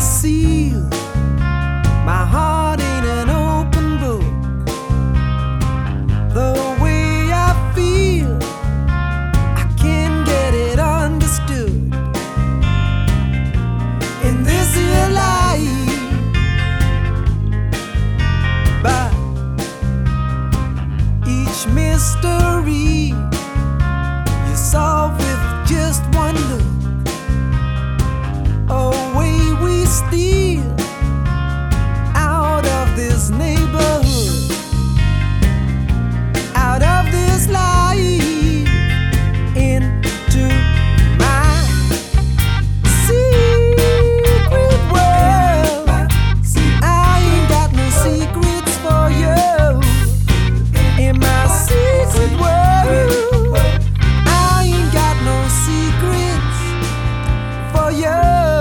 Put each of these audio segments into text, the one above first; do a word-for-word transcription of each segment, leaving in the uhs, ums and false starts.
sealed. My heart ain't an open book. The way I feel, I can't get it understood. In this here life, but each mystery you solve with just one look. Away we steal out of this neighborhood, out of this life, into my secret world. I ain't got no secrets for you. In my secret world, I ain't got no secrets for you.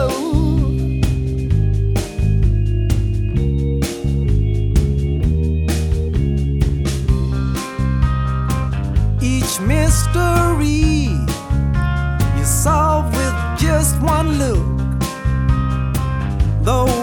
Each mystery you solve with just one look. The